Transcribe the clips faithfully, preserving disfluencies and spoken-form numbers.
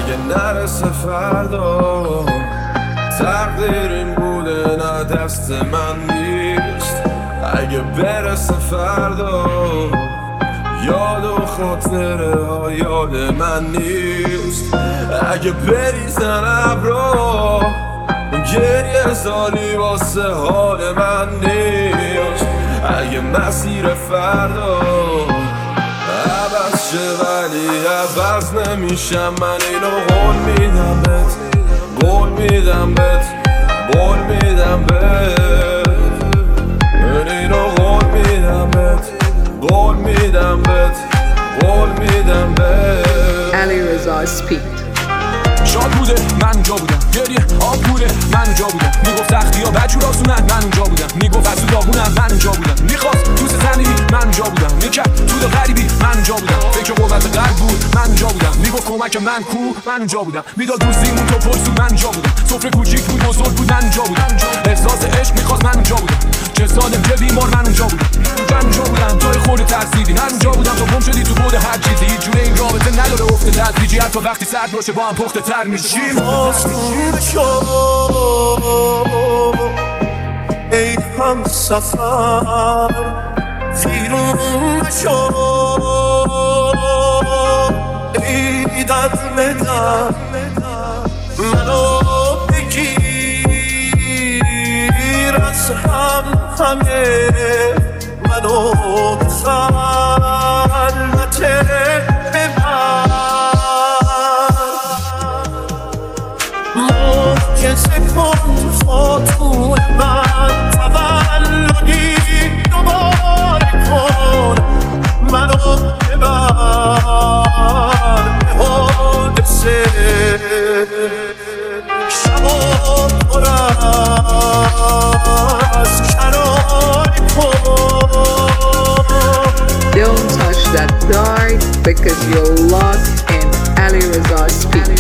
اگه نرسه فردا تقدیر این بوده نه دست من نیست. اگه برسه فردا یاد و خاطره ها یاد من نیست. اگه بریزن ابرا گریه سالی واسه حال من نیست. اگه مسیر فردا عوض شه ولی عوض نمیشم، من اینو قول میدم بهت، قول میدم بهت، قول میدم بهت، من اینو قول میدم بهت، قول میدم بهت، قول میدم بهت. علیرضا اسپید. شاد بوده من اونجا بودم، گریه آب بوده من اونجا بودم، میگفت سختی ها بچور آسونن من اونجا بودم، میگفت از تو داغونم من اونجا بودم، میخواست دوست زمینی من اونجا بودم، میکرد تو غریبی من اونجا بودم، فکر قوت قلب بود من اونجا بودم، میگفت کمک من کو من اونجا بودم، میداد دوستیمون تو پرسو من اونجا بودم، سفره کوچیک بود بزرگ بود من اونجا بودم، احساس عشق میخواست من اونجا بودم، چه سالم چه بیمار من اونجا بودم، من اونجا بودم جای خود ترسیدی من اونجا بودم، تو گم شدی تو بود هر چیزی، هیچ جوره این رابطه نداره افت تدریجی، حتی وقتی سرد باشه با هم پخته تر میشیم. آسون شو ای هم سفر فیرون شو ای دست بدم منو بگیر از هم همه منو خلوت ببر معجزه کن خاطور من تولدی دوباره کن منو ببر به حادثه شبا پر از کناری کن. Don't touch that dirt because you're lost in علیرضا اسپید.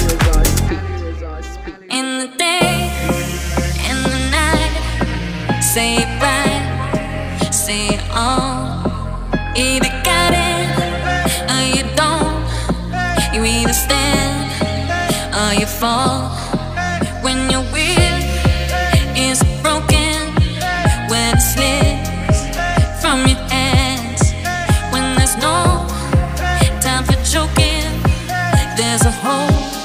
In the day, in the night, say it right, say it all. Either got it or you don't. You either stand or you fall. When your will is broken, when it slips from your hands, when there's no time for joking, there's a hole